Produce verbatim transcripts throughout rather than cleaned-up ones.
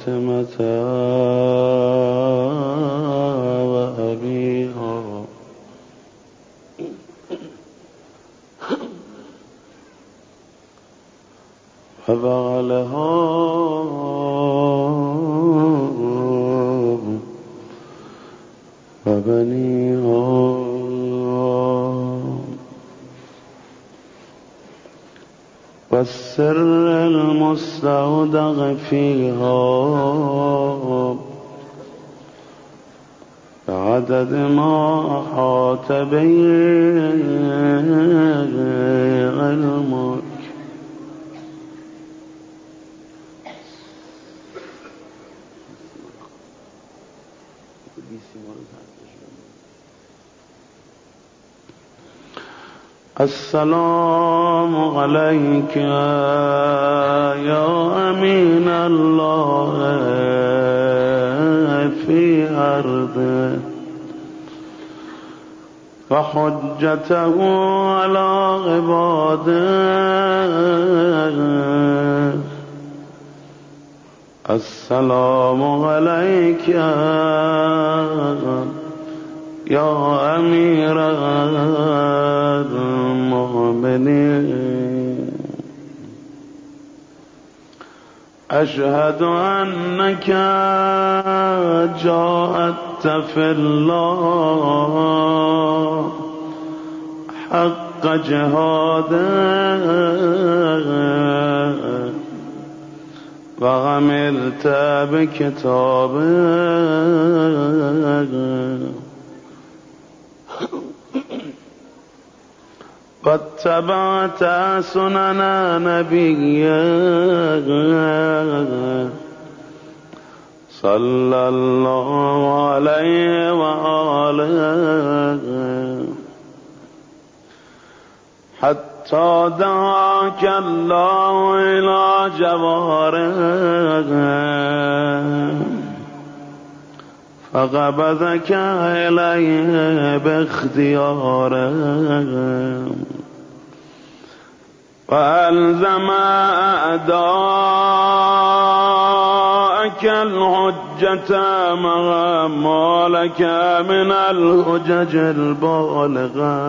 فاطمة وأبيها وبعلها وبنيها والسر المستودع فيها بعدد ما أحاط به علمك. السلام عليك يا أمين الله في أرضه وحجته على عباده. السلام عليك يا أمير المؤمنين. أشهد أنك جاهدت في الله حق جهاده وعملت بكتابه واتبعت سنن نبيه صلى الله عليه وآله حتى دعاك الله إلى جواره فقبضك إليه باختياره وألزم أعداءك الحجة مع ما لك من الحجج البالغة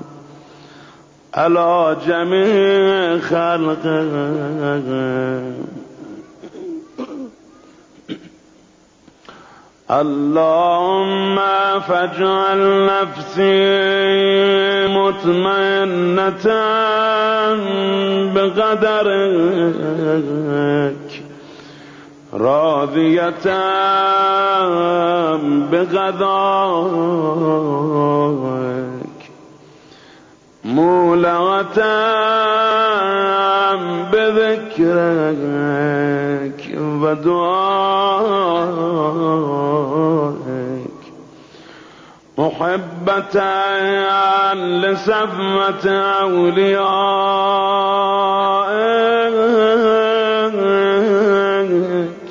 على جميع خلقه. اللهم فاجعل نفسي مطمئنة بقدرك راضية بقضائك مولعة بذكرك ودعائك محبة لصفوة أوليائك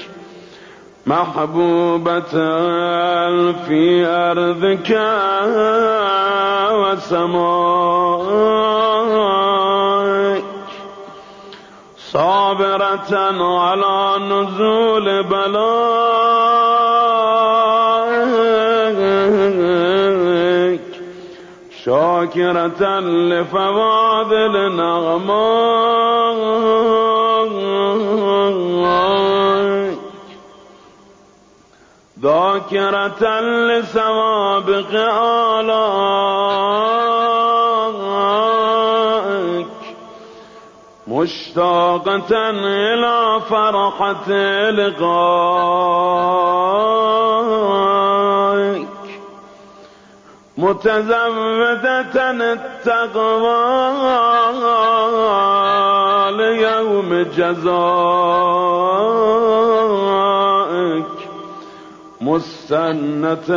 محبوبة في أرضك وسمائك صابرة على نزول بلائك شاكرة لفواضل نغمائك ذاكرة لسوابق آلائك مشتاقة إلى فرحة لقائك متزودة التقوى ليوم جزائك مستنة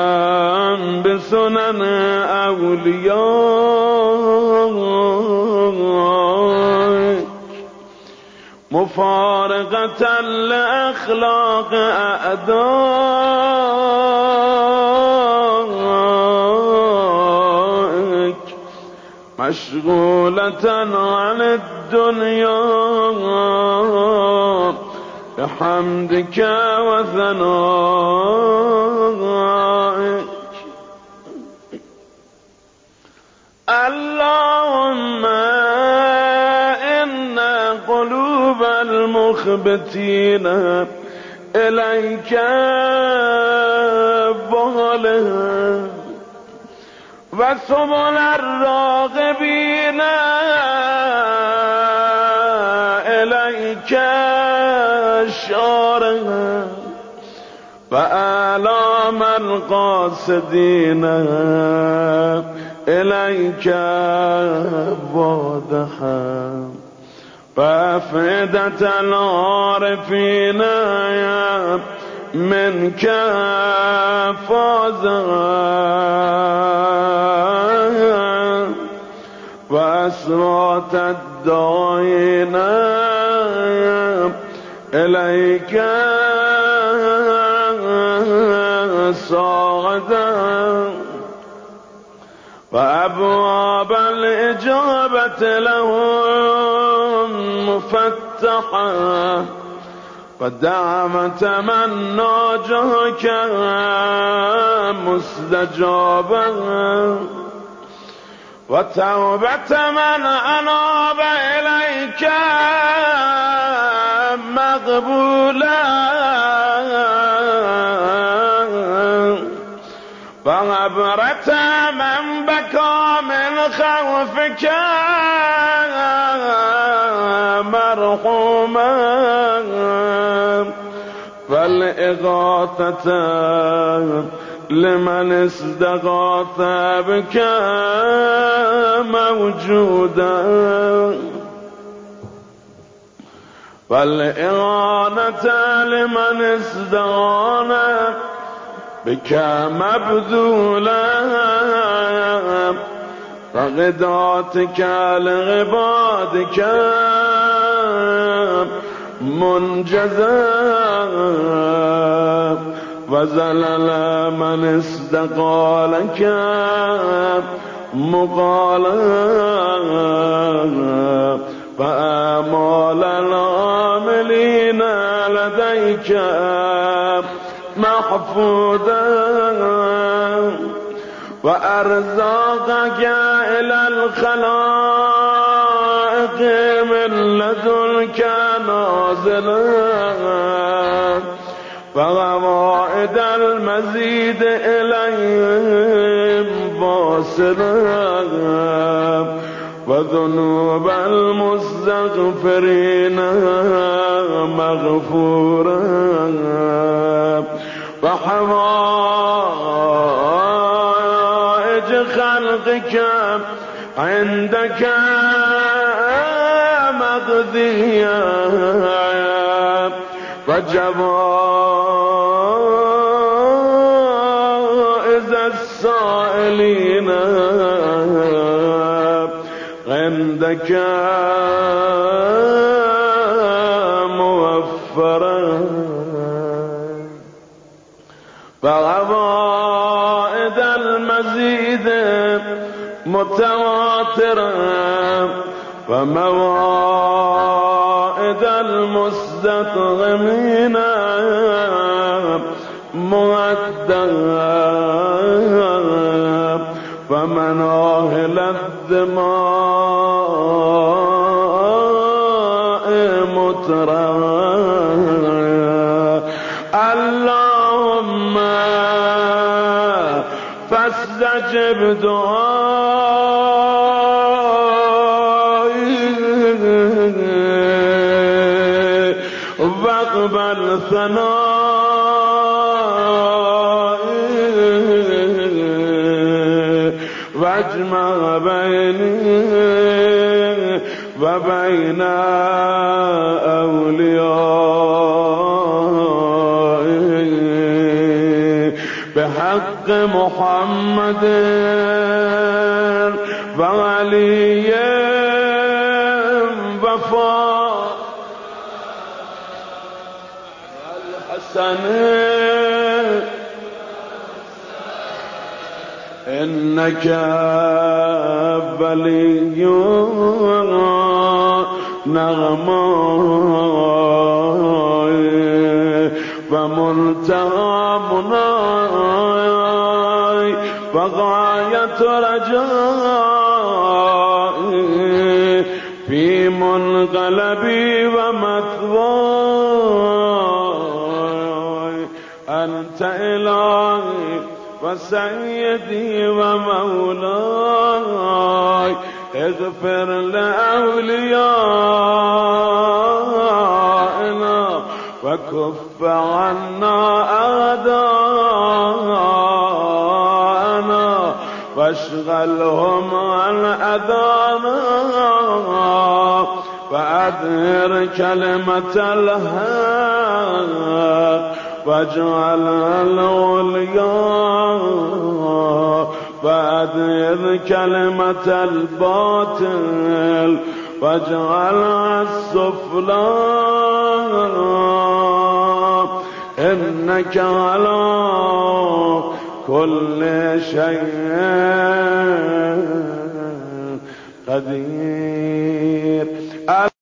بسنن أوليائك مفارقة لأخلاق أعدائك مشغولة عن الدنيا بحمدك وثنائك. اللهم إن قلوب المخبتين إليك بغلها وسبل الراغبين إليك شارها وآلام القاصدين إليك واضحا وأفئدة العارفين منك فازا وأسرات الداعين إليك صاعدا وأبواب الإجابة لهم مفتحة ودعوة من ناجاك مستجابا وتوبة من أناب إليك مقبولا وعبرة من بكى من خوفك مرحوما فالإغاثة لمن استغاث بك موجودا فالإعانة لمن استغان بك مبذولا فغداتك لعبادك منجزا وزلل من استقالك مقالا فآمال العاملين لديك محفوظا وأرزاقك إلى الخلائق من لدنك نازلا فغوائد المزيد إليهم واصلا وذنوب المستغفرين مغفورا وحوائج خلقك عندك مقضية وجوائز السائلين عندك موفرا فغوائد المزيد متواترا ومواعيد المستطعمين مؤدّا فمناهل الدماء مترا اللهم فاستجب دعائي واقبل ثنائي واجمع بيني وبين أوليائي بحق محمد وعلي وفاء الحسن إنك ولي نغمائي فمنتهى مناي وغاية رجائي في منقلبي ومثواي. أنت إلهي وسيدي ومولاي، اغفر لأوليائنا وكف عنا أعداءنا واشغلهم عن أذانا، وأظهر كلمة الحق واجعل الأولياء، وأظهر كلمة الباطل واجعل السفلى. إنك على كل شيء قدير.